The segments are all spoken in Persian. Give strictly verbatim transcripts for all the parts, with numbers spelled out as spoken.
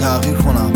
تغییر کنم،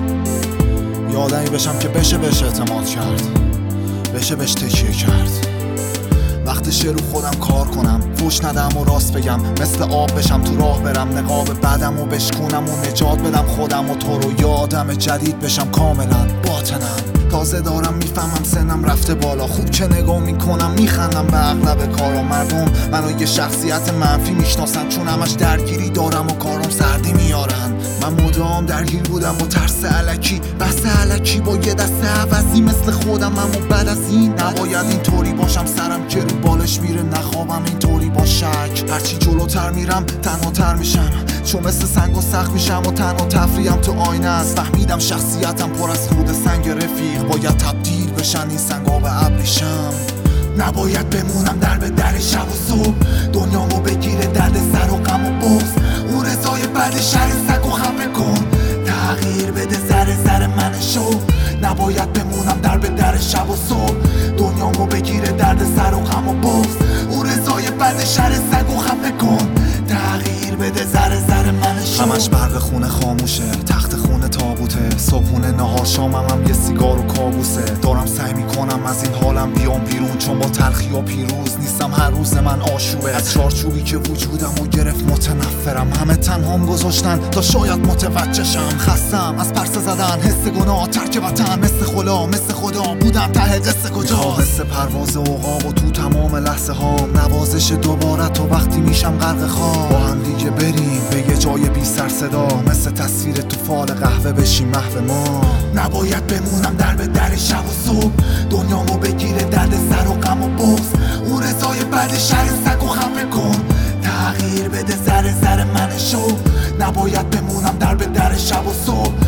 یه آدمی بشم که بشه بهش اعتماد کرد، بشه بهش تکیه کرد. وقتشه رو خودم کار کنم، فوش ندم و راست بگم، مثل آب بشم تو راه برم، نقاب بعدم و بشکونم و نجات بدم خودم و تو رو. یادم جدید بشم کاملا باطنم، تازه دارم میفهمم سنم رفته بالا. خوب که نگاه میکنم میخندم به اغلب کارا. مردم منو یه شخصیت منفی میشناسن، چون همش درگیری دارم و کارم سردی میارن. من مدام درگیر بودم با ترس الکی، بحث الکی با یه دست عوضی مثل خودم. اما بعد از این نباید اینطوری باشم، سرم که رو بالش میره نخوابم اینطوری با شک. هرچی جلوتر میرم تنها تر میشم، چون مثل سنگ و سخت میشم و تنها تفریحم تو آینه است. فهمیدم شخصیتم پر از خود سنگ رفیق، باید تبدیل بشن این سنگا به ابریشم. نباید بمونم در به در شب و صبح، دنیامو بگیره درد سر و غم و بغض. اون رضای بعد شهر سگ و خفه کن، تغییر بده ذره ذره من شو. نباید بمونم در به در شب و صبح، دنیامو بگیره درد سر و غم و بغض. اون رضای بعد شهر سگ و خفه کن، تغییر بده ذره ذره من شو. همش برق خونه خاموشه، تخت خونه تابوته، صبحونه نهار شامم هم یه سیگار و کابوسه. دارم سعی میکنم از این حالم بیام بیرون، چون با تلخی و پیروز نیستم، هر روز من آشوبه. از چارچوبی که وجودم و گرفت متنفرم، همه تنهام گذاشتن تا شاید متوجه شم. خستم از پرسه زدن، حس گناه، ترک وطن، مثل خلا مثل خدا بودم ته قصه کجاست. مثل پرواز عقاب و تو تمام لحظه هام، نوازش دوباره تو وقتی میشم غرق خواب. با هم دیگه بریم به یه جای بی سر صدا، مثل تصویر تو فال قهوه بشیم محو ما. نباید بمونم در به در شب و صبح، دنیامو بگیره درد سر و غم و بغض. اون رضای بعد شهر سگ و خفه کن، تغییر بده ذره ذره من شو. نباید بمونم در به در شب و صبح،